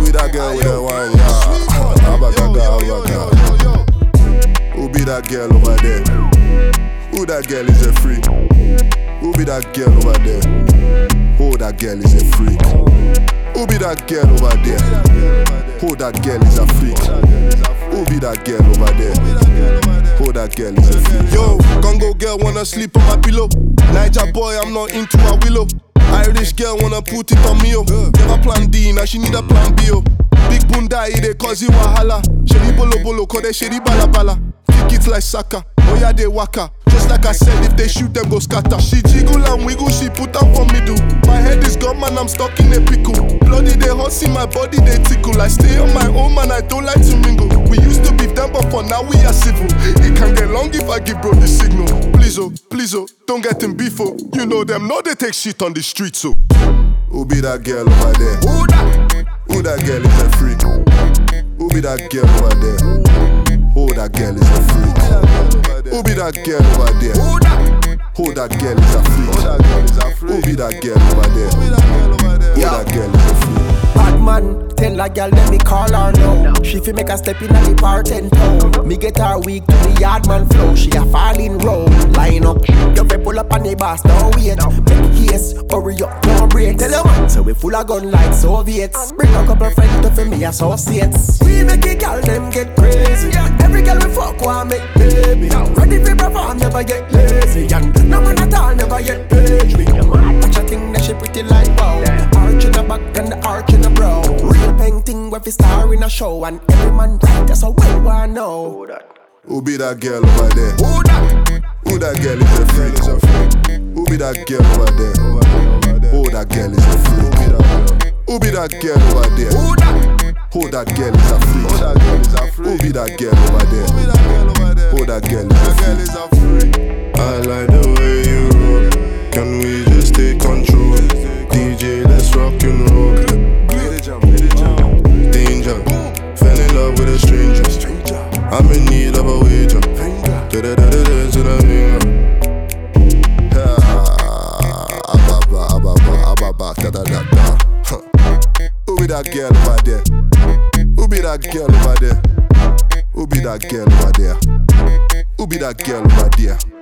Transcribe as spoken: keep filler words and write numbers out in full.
be that girl with that wine? Yeah. Abagaga, abagaga. Who be that girl over there? Who that girl is a freak? Who be that girl over there? Oh, that girl is a freak. Who be that girl over there? Oh, that girl is a freak. Who be that girl over there? Oh, that girl is a freak. Yo, Congo girl wanna sleep on my pillow. Niger boy, I'm not into a willow. Irish girl wanna put it on me, oh. Never plan D, now she need a plan B, oh. Big bunda, they cause you wahala. Shady bolo bolo, cause they shady bala bala. Kick it like soccer, oh yeah they waka. Just like I said, if they shoot them go scatter. She jiggle and wiggle, she put up for middle. My head is gone man, I'm stuck in a pickle. Bloody they hot, see my body they tickle. I stay on my own man, I don't like to mingle. We used to beef them, but for now we are civil. It can get long if I give bro the signal. Please oh, please oh, don't get in beef oh. You know them, know they take shit on the street so. Who be that girl over there? Who that? Who that girl is a freak? Who be that girl over there? Oh, that girl is a freak. Who be that girl over there? Who that? Oh, that girl is a freak. Who be that girl over there? Oh, that girl is a freak. Bad man, tell a girl let me call her now. She fi make a step in the part ten pound. Me get her weak to the yard man flow. She a falling road, line up. You fi pull up on the bus, don't wait. Make case, hurry up, don't break. Tell your man, so we full of gun like Soviets. Bring a couple friends to fi me associates. We make a girl them get crazy. Every girl we fuck want make baby. Ready fi perform, never get lazy. And no man at all never get paid. Watch a thing that she pretty like wow. Arch in the back and the arch in the brow. Real painting where we star in a show. And every man right, that's how we wanna know. Who be that girl over there? Who that? Who that girl is a freak? Who be that girl over there? Oh, that girl is a freak. Who be that girl over there? Who that? Oh, that girl is a freak. Who be that girl over there? Oh, that girl is a freak. I like the way you roll. Can we just take control? D J, let's rock and roll. Danger, fell in love with a stranger. I'm in need of a wager. Da da da da da to the finger. Ababa, ababa, ababa, da da da da. Who be that girl over there? Who be that girl over there? Who be that girl over there? Who be that girl over there?